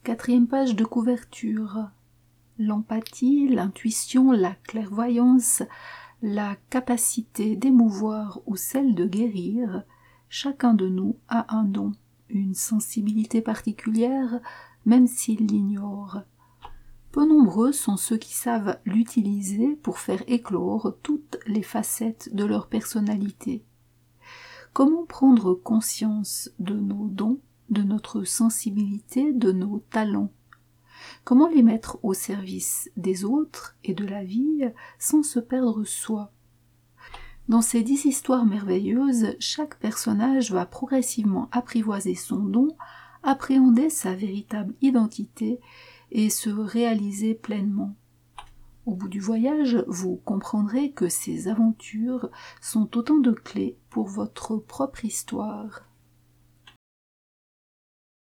Quatrième page de couverture. L'empathie, l'intuition, la clairvoyance, la capacité d'émouvoir ou celle de guérir, chacun de nous a un don, une sensibilité particulière, même s'il l'ignore. Peu nombreux sont ceux qui savent l'utiliser pour faire éclore toutes les facettes de leur personnalité. Comment prendre conscience de nos dons, de notre sensibilité, de nos talents? Comment les mettre au service des autres et de la vie sans se perdre soi? Dans ces 10 histoires merveilleuses, chaque personnage va progressivement apprivoiser son don, appréhender sa véritable identité et se réaliser pleinement. Au bout du voyage, vous comprendrez que ces aventures sont autant de clés pour votre propre histoire.